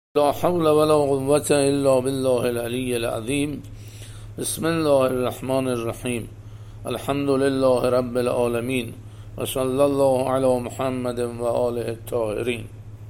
لا حول ولا قوة إلا بالله العلي العظيم. بسم الله الرحمن الرحیم. الحمد لله رب العالمین و صلی الله علی محمد و آله الطاهرین.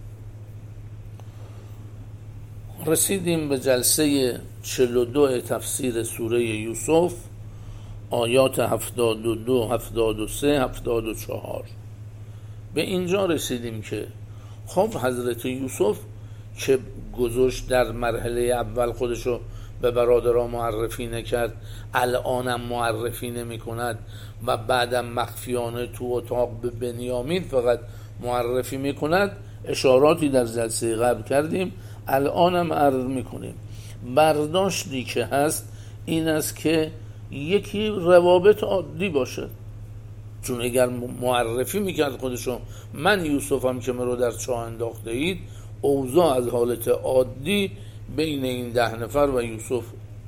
رسیدیم به جلسه 42 تفسیر سوره یوسف، آیات 72 73 74. به اینجا رسیدیم که خب حضرت یوسف که گذاشت در مرحله اول خودشو به برادرها معرفی نکرد، الانم معرفی نمی کند و بعدم مخفیانه تو اتاق به بنیامین فقط معرفی می کند. اشاراتی در جلسه قبل کردیم، الانم عرض می کنیم. برداشتی که هست این است که یکی روابط عادی باشه، چون اگر معرفی میکرد خودشو من یوسفم که مرا در چاه انداخته اید، اوضاع از حالت عادی بین این 10 نفر و یوسف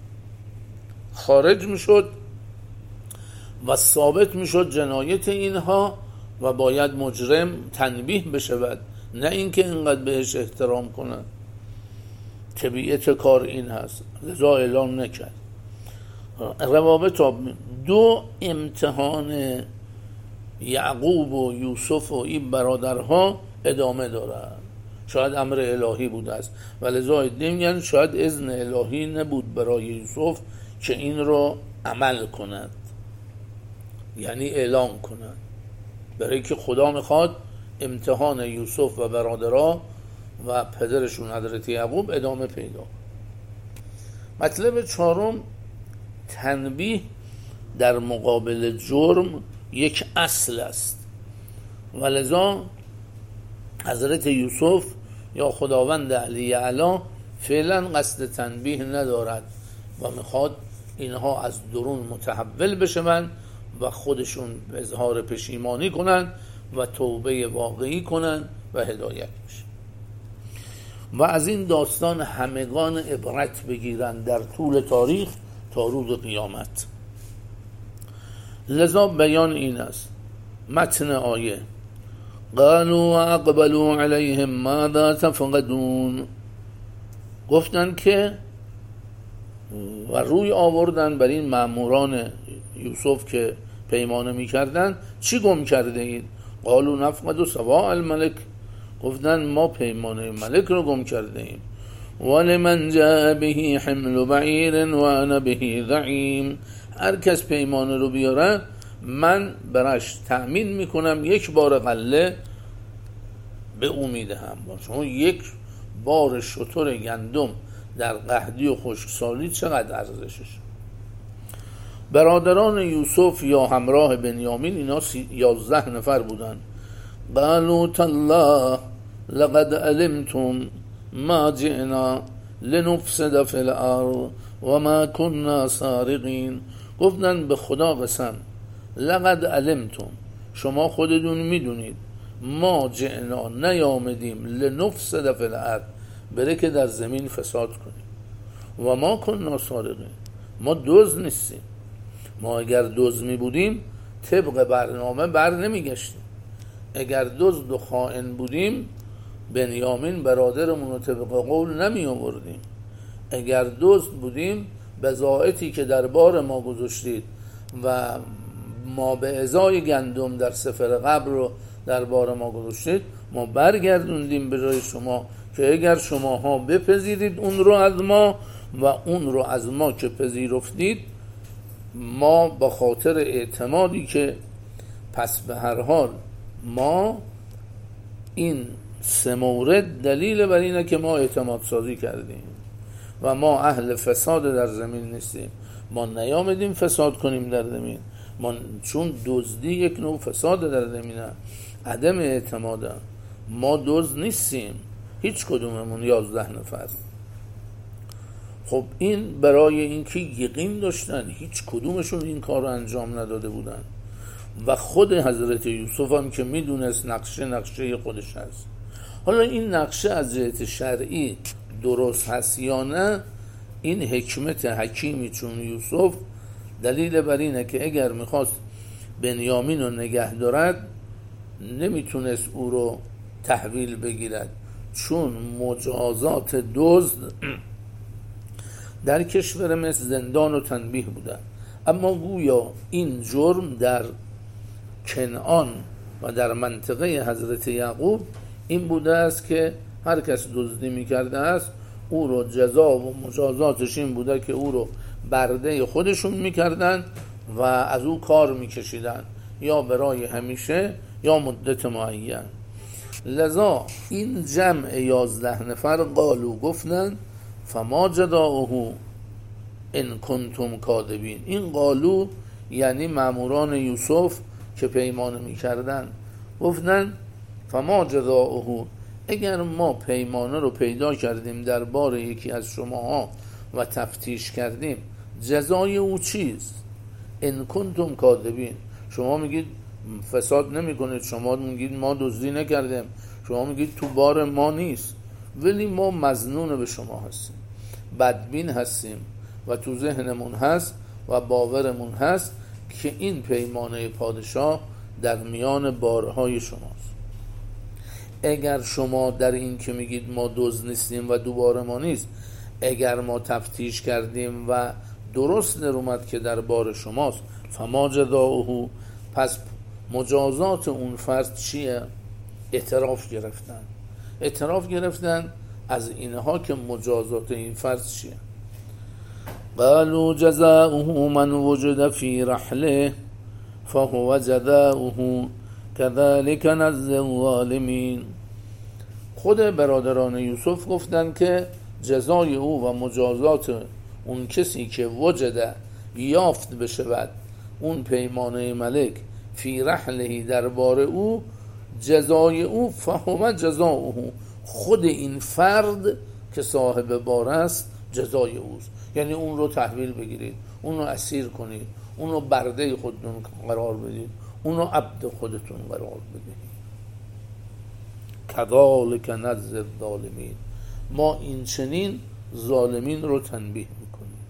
خارج میشد و ثابت میشد جنایت اینها و باید مجرم تنبیه بشود، نه اینکه اینقدر بهش احترام کنن. طبیعت کار این هست، لذا اعلام نکرد. روابط دو امتحان یعقوب و یوسف و این برادرها ادامه دارد. شاید امر الهی بوده است و لذا میگن شاید اذن الهی نبود برای یوسف که این رو عمل کند، یعنی اعلام کند، برای که خدا میخواد امتحان یوسف و برادرها و پدرشون حضرت یعقوب ادامه پیدا. مطلب چهارم، تنبیه در مقابل جرم یک اصل است و لذا حضرت یوسف یا خداوند علی اعلی فعلا قصد تنبیه ندارد و میخواد اینها از درون متحول بشن و خودشون اظهار پشیمانی کنن و توبه واقعی کنن و هدایت بشن و از این داستان همگان عبرت بگیرن در طول تاریخ تا روز قیامت. لذا بیان این است. متن آیه: قالوا واقبلوا علیهم ماذا تفقدون، گفتن که و روی آوردن بر این مأموران یوسف که پیمانه می کردن، چی گم کرده اید؟ قالوا نفقد سواء الملک، گفتن ما پیمانه ملک رو گم کرده ایم. ولمن جاء به حمل بعیر و انا به زعیم، هر کس پیمانه رو بیاره من برش تأمین میکنم یک بار غله به او میدهم. چون یک بار شتر گندم در قحطی و خشکسالی چقدر ارزشش. برادران یوسف یا همراه بنیامین اینا 11 نفر بودن. قالوا تالله لقد علمتم ما جئنا لنفسد فی الارض و ما كنا سارقین، گفتن به خدا قسم، لقد علمتم، شما خودتون میدونید، ما جئنا، نیامدیم، لنفسد فی الارض، بره که در زمین فساد کنیم، و ما كنا سارقین، ما دزد نیستیم. ما اگر دزد می بودیم طبق برنامه بر نمیگشتیم. اگر دزد و خائن بودیم بنیامین برادرمون رو طبق قول نمی آوردیم. اگر دزد بودیم بضاعتی که در بار ما گذاشتید و ما به ازای گندم در سفر قبر رو در بار ما گذاشتید، ما برگردوندیم به جای شما که اگر شماها بپذیرید اون رو از ما و اون رو از ما که پذیرفتید، ما با خاطر اعتمادی که پس به هر حال ما این 3 مورد دلیل بر اینه که ما اعتماد سازی کردیم و ما اهل فساد در زمین نیستیم. ما نیامدیم فساد کنیم در زمین، ما چون دزدی یک نوع فساد در زمینه، عدم اعتماده. ما دزد نیستیم هیچ کدوممون 11 نفر. خب این برای اینکه یقین داشتن هیچ کدومشون این کار رو انجام نداده بودن و خود حضرت یوسف هم که میدونست نقشه خودش هست. حالا این نقشه از جهت شرعی درست هست یا نه، این حکمت حکیمی چون یوسف دلیل بر اینه که اگر میخواست بنیامین رو نگه دارد نمیتونست او رو تحویل بگیرد، چون مجازات دزد در کشور مصر زندان و تنبیه بودن، اما گویا این جرم در کنعان و در منطقه حضرت یعقوب این بوده است که هر کس دزدی میکرده است او رو جزا و مجازاتش این بوده که او رو برده خودشون میکردن و از او کار میکشیدن، یا برای همیشه یا مدت معین. لذا این جمع 11 نفر قالو گفتن فما جزاؤه ان کنتم کاذبین. این قالو یعنی ماموران یوسف که پیمان میکردن گفتن فما جزاؤه، اگر ما پیمانه رو پیدا کردیم در بار یکی از شماها و تفتیش کردیم، جزای او چیست؟ ان کنتم کاذبین، شما میگید فساد نمی کنید، شما میگید ما دزدی نکردیم، شما میگید تو بار ما نیست، ولی ما مظنون به شما هستیم، بدبین هستیم و تو ذهنمون هست و باورمون هست که این پیمانه پادشاه در میان بارهای شماست. اگر شما در این که میگید ما دزد نیستیم و دوباره ما نیست، اگر ما تفتیش کردیم و درست نرومد که در بار شماست، فما جزاؤه، پس مجازات اون فرد چیه؟ اعتراف گرفتن از اینها که مجازات این فرد چیه. قالوا جزاؤه من وجد في رحله فهو جزاؤه كذلك نجزي الظالمین. خود برادران یوسف گفتن که جزای او و مجازات اون کسی که وجد یافت بشود اون پیمانه ملک فی رحله دربار او، جزای او فهو جزاؤه، خود این فرد که صاحب بار است جزای اوست. یعنی اون رو تحویل بگیرید، اون رو اسیر کنید، اون رو برده خودتون قرار بدید، اون رو عبد خودتون قرار بدید. کذالک نجزی الظالمین، ما این چنین ظالمین رو تنبیه میکنیم.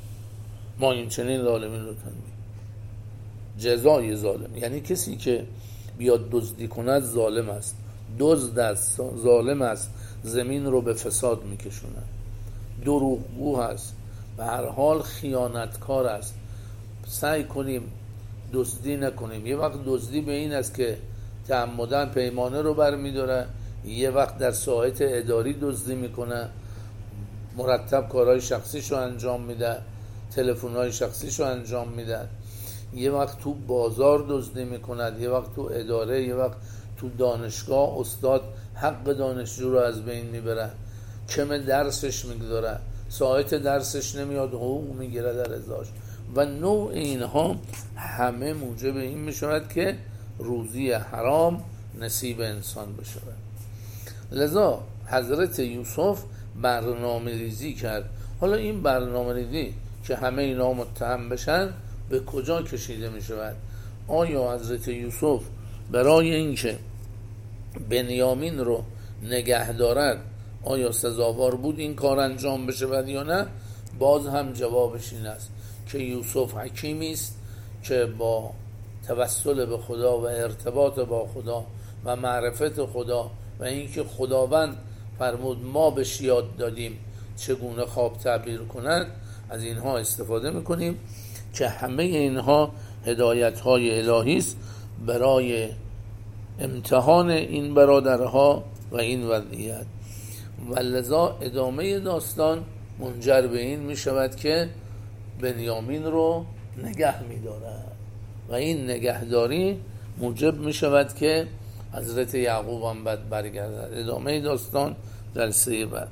جزای ظالم یعنی کسی که بیاد دزدی کند ظالم است، دزد است، ظالم است، زمین رو به فساد میکشونه، دروغگو هست، به هر حال خیانتکار است. سعی کنیم دزدی نکنیم. یه وقت دزدی به این است که تعمدن پیمانه رو برمیداره، یه وقت در ساعت اداری دزدی میکنه، مرتب کارهای شخصیشو انجام میده، تلفن‌های شخصیشو انجام میده، یه وقت تو بازار دزدی میکند، یه وقت تو اداره، یه وقت تو دانشگاه استاد حق دانشجو رو از بین میبره، کم درسش میگذاره، ساعت درسش نمیاد، حقوق میگیره در ازاش و نوع اینها همه موجب این میشود که روزی حرام نصیب انسان بشود. لذا حضرت یوسف برنامه ریزی کرد. حالا این برنامه ریزی که همه اینا متهم بشن به کجا کشیده می شود؟ آیا حضرت یوسف برای اینکه بنیامین رو نگه دارد آیا سزاوار بود این کار انجام بشود یا نه؟ باز هم جوابش این است که یوسف حکیمی است که با توسل به خدا و ارتباط با خدا و معرفت خدا و اینکه خداوند فرمود ما بهش یاد دادیم چگونه خواب تعبیر کند، از اینها استفاده میکنیم که همه اینها هدایت‌های الهی است برای امتحان این برادرها و این وضعیت. و لذا ادامه داستان منجر به این می شود که بنیامین رو نگه می دارد و این نگهداری موجب می شود که حضرت یعقوب هم بعد برگردد. ادامه داستان در سه بعد.